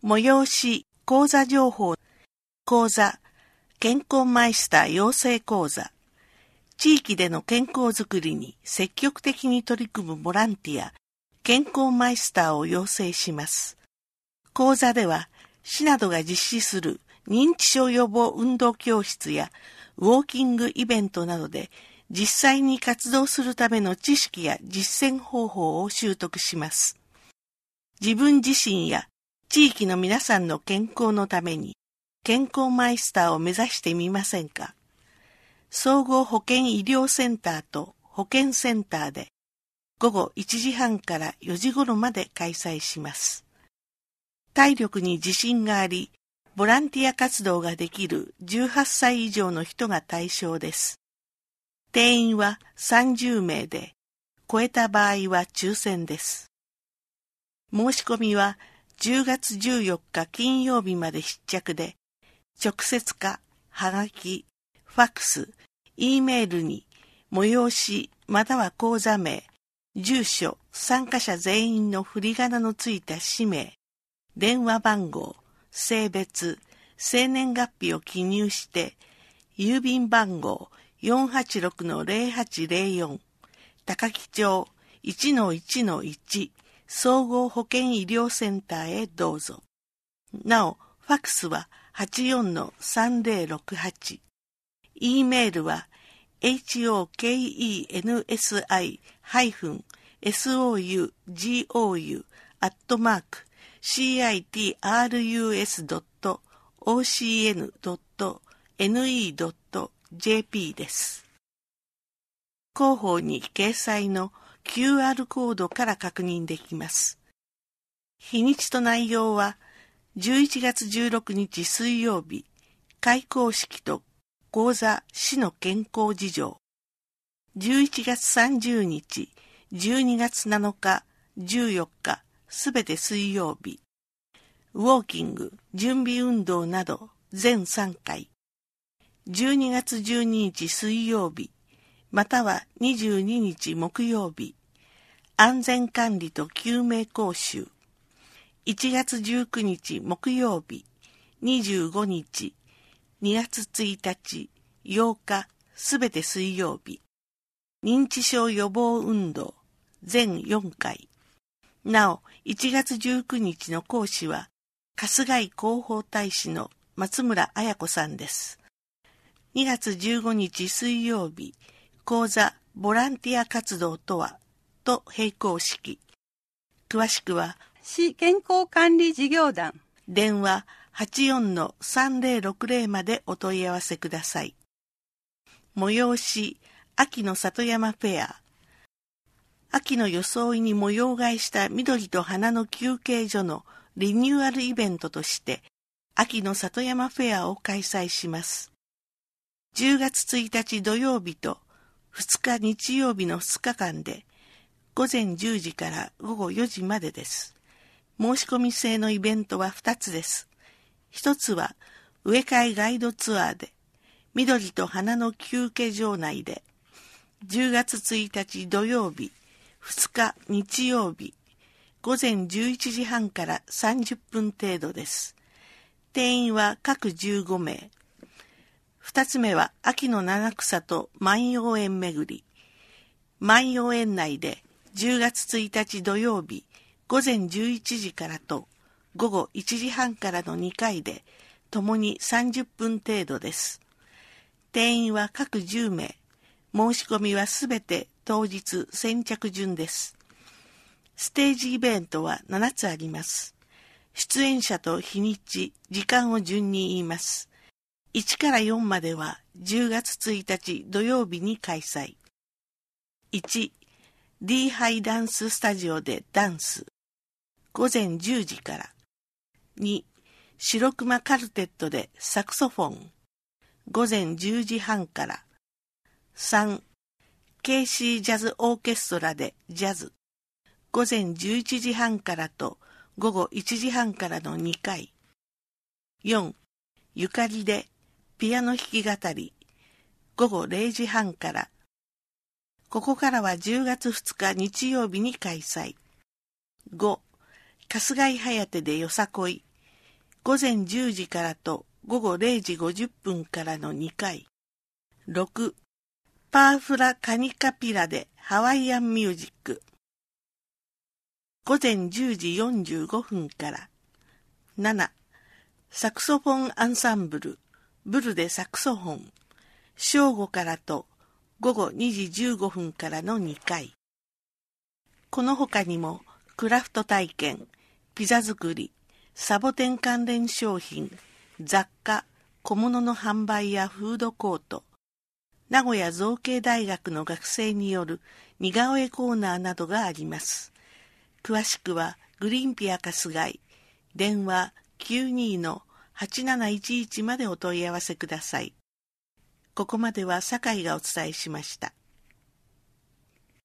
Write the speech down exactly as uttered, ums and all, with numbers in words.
催し講座情報、講座、健康マイスター養成講座、地域での健康づくりに積極的に取り組むボランティア、健康マイスターを養成します。講座では、市などが実施する認知症予防運動教室やウォーキングイベントなどで実際に活動するための知識や実践方法を習得します。自分自身や地域の皆さんの健康のために健康マイスターを目指してみませんか？総合保健医療センターと保健センターで午後いちじはんからよじ頃まで開催します。体力に自信があり、ボランティア活動ができるじゅうはっさい以上の人が対象です。定員はさんじゅうめいで、超えた場合は抽選です。申し込みはじゅうがつじゅうよっか金曜日まで必着で、直接か、はがき、ファックス、Eメールに、催しまたは講座名、住所、参加者全員の振り仮名のついた氏名、電話番号、性別、生年月日を記入して、郵便番号 よんはちろくのぜろはちぜろよん、高木町 いちのいちのいち 総合保健医療センターへどうぞ。なお、ファックスは はちよんのさんぜろろくはち。E メールは ホケンシ ハイフン ソウゴウ アットマーク シーアイティーアールユーエス ドット オーシーエヌ ドット エヌイー ドット ジェーピー です。広報に掲載の キューアール コードから確認できます。日にちと内容はじゅういちがつじゅうろくにち水曜日、開講式と講座市の健康事情。じゅういちがつさんじゅうにち、じゅうにがつなのか、じゅうよっか、すべて水曜日。ウォーキング、準備運動など全さんかい。じゅうにがつじゅうににち水曜日、またはにじゅうににち木曜日。安全管理と救命講習。いちがつじゅうくにち木曜日、にじゅうごにち、にがつついたち、ようか、すべて水曜日。認知症予防運動、全よんかい。なお、いちがつじゅうくにちの講師は、春日井広報大使の松村彩子さんです。にがつじゅうごにち水曜日、講座ボランティア活動とは、と閉講式。詳しくは、 市健康管理事業団。 電話 はちよんのさんぜろろくぜろ までお問い合わせください。催し、秋の里山フェア。秋の装いに模様替えした緑と花の休憩所のリニューアルイベントとして、秋の里山フェアを開催します。じゅうがつついたち土曜日とふつか日曜日のふつかかんで、午前じゅうじから午後よじまでです。申し込み制のイベントはふたつです。ひとつは植え替えガイドツアーで、緑と花の休憩所内で、じゅうがつついたち土曜日、ふつか日曜日、午前じゅういちじはんからさんじゅっぷん程度です。定員は各じゅうごめい。二つ目は秋の七草と万葉園巡り。万葉園内でじゅうがつついたち土曜日、午前じゅういちじからと午後いちじはんからのにかいで、ともにさんじゅっぷん程度です。定員は各じゅうめい。申し込みはすべて当日先着順です。ステージイベントはななつあります。出演者と日にち、時間を順に言います。いちからよんまではじゅうがつついたち土曜日に開催。いち、D ハイダンススタジオでダンス。午前じゅうじから。に、白熊カルテットでサクソフォン。午前じゅうじはんから。さん、ケーシー ジャズオーケストラでジャズ。午前じゅういちじはんからと午後いちじはんからのにかい。よん、ゆかりでピアノ弾き語り。午後れいじはんから。ここからはじゅうがつふつか日曜日に開催。ご、春日井颯でよさこい。 午前じゅうじからと午後れいじごじゅっぷんからのにかい。ろく、パーフラカニカピラでハワイアンミュージック。午前じゅうじよんじゅうごふんから。なな、サクソフォンアンサンブル、ブルでサクソフォン。正午からと午後にじじゅうごふんからのにかい。この他にもクラフト体験、ピザ作り、サボテン関連商品、雑貨、小物の販売やフードコート、名古屋造形大学の学生による似顔絵コーナーなどがあります。詳しくはグリーンピア春日井、電話 きゅうに のはちなないちいちまでお問い合わせください。ここまでは酒井がお伝えしました。